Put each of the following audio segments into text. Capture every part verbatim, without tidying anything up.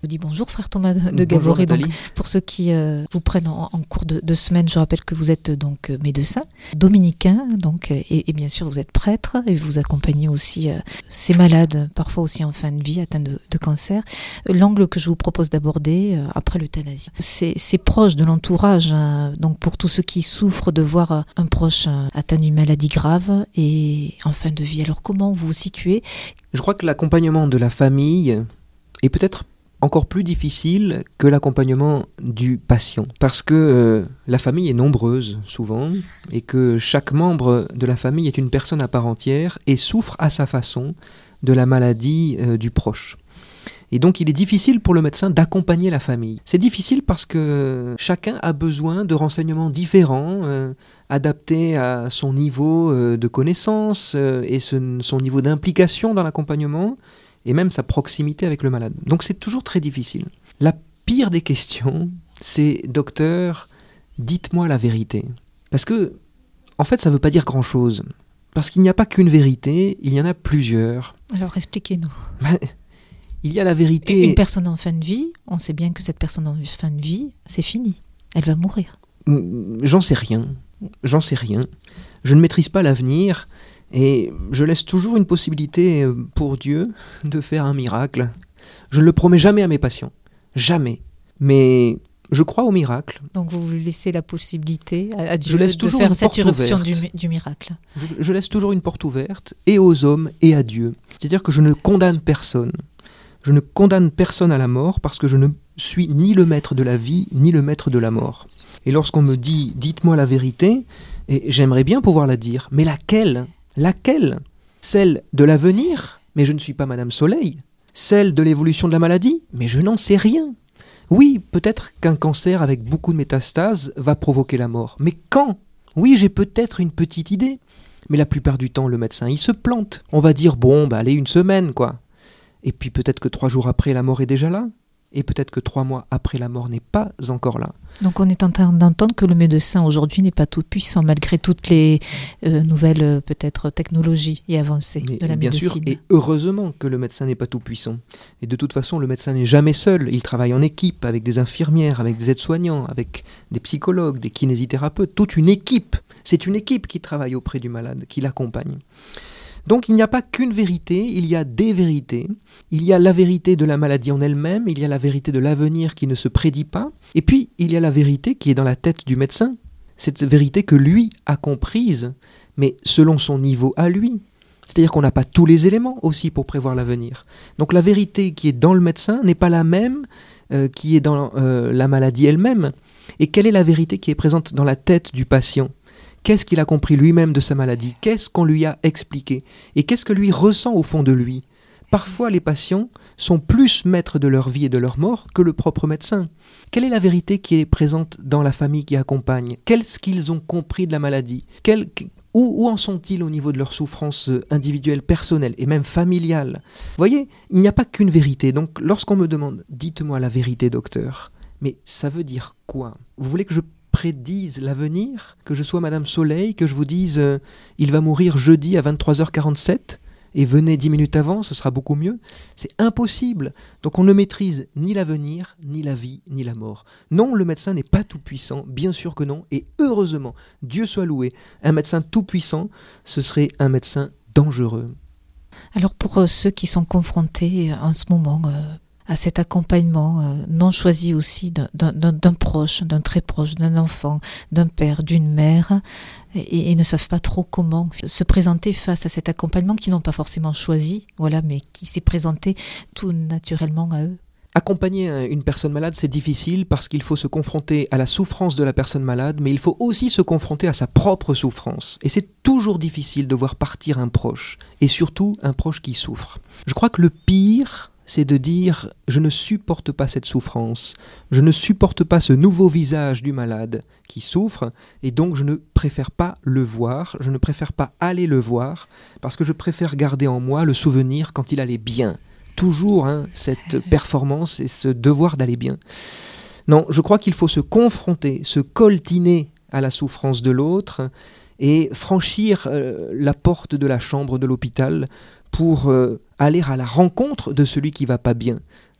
Je vous dis bonjour frère Thomas de, de Gaboré. Donc, pour ceux qui euh, vous prennent en, en cours de, de semaine, je rappelle que vous êtes donc médecin, dominicain, donc, et, et bien sûr vous êtes prêtre et vous accompagnez aussi euh, ces malades, parfois aussi en fin de vie, atteints de, de cancer. L'angle que je vous propose d'aborder euh, après l'euthanasie, c'est, c'est proche de l'entourage, hein, donc pour tous ceux qui souffrent de voir euh, un proche euh, atteint d'une maladie grave et en fin de vie. Alors comment vous vous situez ? Je crois que l'accompagnement de la famille est peut-être encore plus difficile que l'accompagnement du patient. Parce que euh, la famille est nombreuse, souvent, et que chaque membre de la famille est une personne à part entière et souffre à sa façon de la maladie euh, du proche. Et donc il est difficile pour le médecin d'accompagner la famille. C'est difficile parce que chacun a besoin de renseignements différents, euh, adaptés à son niveau euh, de connaissance euh, et ce, son niveau d'implication dans l'accompagnement, et même sa proximité avec le malade. Donc c'est toujours très difficile. La pire des questions, c'est « Docteur, dites-moi la vérité ». Parce que, en fait, ça ne veut pas dire grand-chose. Parce qu'il n'y a pas qu'une vérité, il y en a plusieurs. Alors expliquez-nous. Ben, il y a la vérité... Une personne en fin de vie, on sait bien que cette personne en fin de vie, c'est fini. Elle va mourir. J'en sais rien. J'en sais rien. Je ne maîtrise pas l'avenir. Et je laisse toujours une possibilité pour Dieu de faire un miracle. Je ne le promets jamais à mes patients. Jamais. Mais je crois au miracle. Donc vous lui laissez la possibilité à Dieu je laisse de faire cette irruption du, du, du miracle. Je, je laisse toujours une porte ouverte, et aux hommes et à Dieu. C'est-à-dire que je ne condamne personne. Je ne condamne personne à la mort parce que je ne suis ni le maître de la vie, ni le maître de la mort. Et lorsqu'on me dit « dites-moi la vérité », et j'aimerais bien pouvoir la dire, mais laquelle ? Laquelle ? Celle de l'avenir ? Mais je ne suis pas Madame Soleil. Celle de l'évolution de la maladie ? Mais je n'en sais rien. Oui, peut-être qu'un cancer avec beaucoup de métastases va provoquer la mort. Mais quand ? Oui, j'ai peut-être une petite idée. Mais la plupart du temps, le médecin, il se plante. On va dire, bon, bah allez, une semaine, quoi. Et puis peut-être que trois jours après, la mort est déjà là. Et peut-être que trois mois après, la mort n'est pas encore là. Donc on est en train d'entendre que le médecin aujourd'hui n'est pas tout puissant, malgré toutes les euh, nouvelles euh, peut-être technologies et avancées Mais, de la bien médecine. Sûr, et heureusement que le médecin n'est pas tout puissant. Et de toute façon, le médecin n'est jamais seul. Il travaille en équipe avec des infirmières, avec des aides-soignants, avec des psychologues, des kinésithérapeutes, toute une équipe. C'est une équipe qui travaille auprès du malade, qui l'accompagne. Donc il n'y a pas qu'une vérité, il y a des vérités. Il y a la vérité de la maladie en elle-même, il y a la vérité de l'avenir qui ne se prédit pas, et puis il y a la vérité qui est dans la tête du médecin. Cette vérité que lui a comprise, mais selon son niveau à lui. C'est-à-dire qu'on n'a pas tous les éléments aussi pour prévoir l'avenir. Donc la vérité qui est dans le médecin n'est pas la même euh, qui est dans euh, la maladie elle-même. Et quelle est la vérité qui est présente dans la tête du patient ? Qu'est-ce qu'il a compris lui-même de sa maladie ? Qu'est-ce qu'on lui a expliqué ? Et qu'est-ce que lui ressent au fond de lui ? Parfois, les patients sont plus maîtres de leur vie et de leur mort que le propre médecin. Quelle est la vérité qui est présente dans la famille qui accompagne ? Qu'est-ce qu'ils ont compris de la maladie ? Quel, où, où en sont-ils au niveau de leur souffrance individuelle, personnelle et même familiale ? Vous voyez, il n'y a pas qu'une vérité. Donc, lorsqu'on me demande « Dites-moi la vérité, docteur », mais ça veut dire quoi ? Vous voulez que je prédise l'avenir, que je sois Madame Soleil, que je vous dise euh, il va mourir jeudi à vingt-trois heures quarante-sept et venez dix minutes avant, ce sera beaucoup mieux. C'est impossible. Donc on ne maîtrise ni l'avenir, ni la vie, ni la mort. Non, le médecin n'est pas tout puissant, bien sûr que non, et heureusement, Dieu soit loué, un médecin tout puissant, ce serait un médecin dangereux. Alors pour euh, ceux qui sont confrontés en ce moment euh... à cet accompagnement euh, non choisi aussi d'un, d'un, d'un proche, d'un très proche, d'un enfant, d'un père, d'une mère, et, et ne savent pas trop comment se présenter face à cet accompagnement qu'ils n'ont pas forcément choisi, voilà, mais qui s'est présenté tout naturellement à eux. Accompagner une personne malade, c'est difficile parce qu'il faut se confronter à la souffrance de la personne malade, mais il faut aussi se confronter à sa propre souffrance. Et c'est toujours difficile de voir partir un proche, et surtout un proche qui souffre. Je crois que le pire, c'est de dire « je ne supporte pas cette souffrance, je ne supporte pas ce nouveau visage du malade qui souffre, et donc je ne préfère pas le voir, je ne préfère pas aller le voir, parce que je préfère garder en moi le souvenir quand il allait bien. » Toujours hein, cette performance et ce devoir d'aller bien. Non, je crois qu'il faut se confronter, se coltiner à la souffrance de l'autre et franchir euh, la porte de la chambre de l'hôpital pour euh, aller à la rencontre de celui qui va pas bien.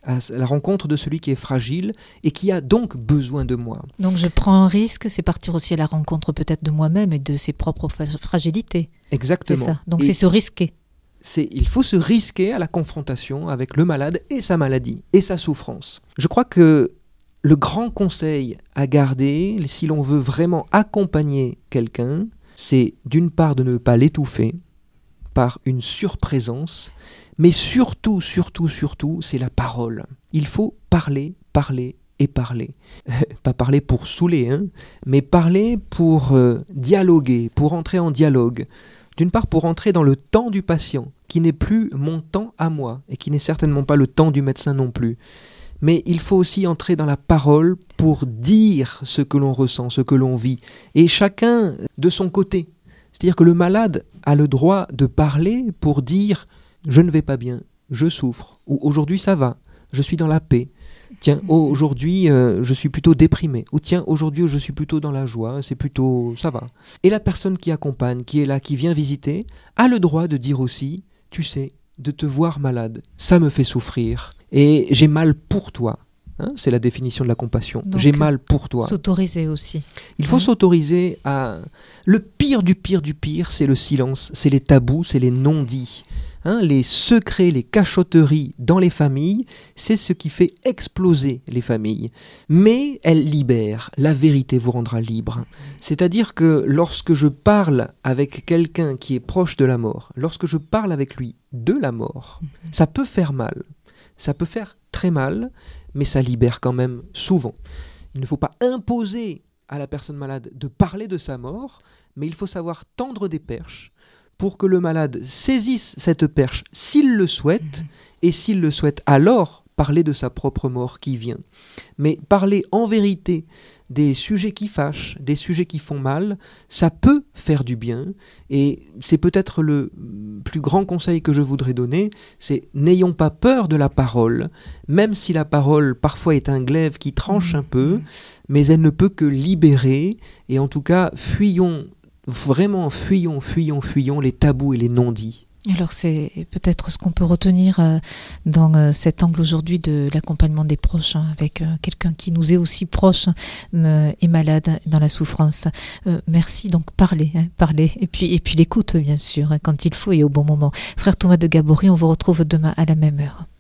à la rencontre de celui qui est fragile et qui a donc besoin de moi. Donc je prends un risque, c'est partir aussi à la rencontre peut-être de moi-même et de ses propres fragilités. Exactement. C'est ça. Donc et c'est se risquer. C'est, il faut se risquer à la confrontation avec le malade et sa maladie et sa souffrance. Je crois que le grand conseil à garder, si l'on veut vraiment accompagner quelqu'un, c'est d'une part de ne pas l'étouffer par une surprésence, mais surtout, surtout, surtout, c'est la parole. Il faut parler, parler et parler. Pas parler pour saouler, hein, mais parler pour euh, dialoguer, pour entrer en dialogue. D'une part, pour entrer dans le temps du patient, qui n'est plus mon temps à moi, et qui n'est certainement pas le temps du médecin non plus. Mais il faut aussi entrer dans la parole pour dire ce que l'on ressent, ce que l'on vit, et chacun de son côté. C'est-à-dire que le malade a le droit de parler pour dire « je ne vais pas bien, je souffre » ou « aujourd'hui ça va, je suis dans la paix ». Tiens, oh, aujourd'hui euh, je suis plutôt déprimé, ou tiens, aujourd'hui je suis plutôt dans la joie, c'est plutôt, ça va. Et la personne qui accompagne, qui est là, qui vient visiter, a le droit de dire aussi, tu sais, de te voir malade, ça me fait souffrir, et j'ai mal pour toi. Hein, c'est la définition de la compassion. Donc, j'ai mal pour toi. S'autoriser aussi. Il faut oui. s'autoriser à... Le pire du pire du pire, c'est le silence, c'est les tabous, c'est les non-dits. Hein, les secrets, les cachotteries dans les familles, c'est ce qui fait exploser les familles. Mais elle libère, la vérité vous rendra libre. C'est-à-dire que lorsque je parle avec quelqu'un qui est proche de la mort, lorsque je parle avec lui de la mort, ça peut faire mal. Ça peut faire très mal, mais ça libère quand même souvent. Il ne faut pas imposer à la personne malade de parler de sa mort, mais il faut savoir tendre des perches pour que le malade saisisse cette perche s'il le souhaite, et s'il le souhaite alors parler de sa propre mort qui vient. Mais parler en vérité des sujets qui fâchent, des sujets qui font mal, ça peut faire du bien, et c'est peut-être le plus grand conseil que je voudrais donner, c'est n'ayons pas peur de la parole, même si la parole parfois est un glaive qui tranche un peu, mais elle ne peut que libérer, et en tout cas fuyons, vraiment fuyons, fuyons, fuyons les tabous et les non-dits. Alors c'est peut-être ce qu'on peut retenir euh, dans euh, cet angle aujourd'hui de l'accompagnement des proches, hein, avec euh, quelqu'un qui nous est aussi proche euh, et malade dans la souffrance. Euh, merci, donc parler, hein, parler, et puis, et puis l'écoute bien sûr, hein, quand il faut et au bon moment. Frère Thomas de Gabory, on vous retrouve demain à la même heure.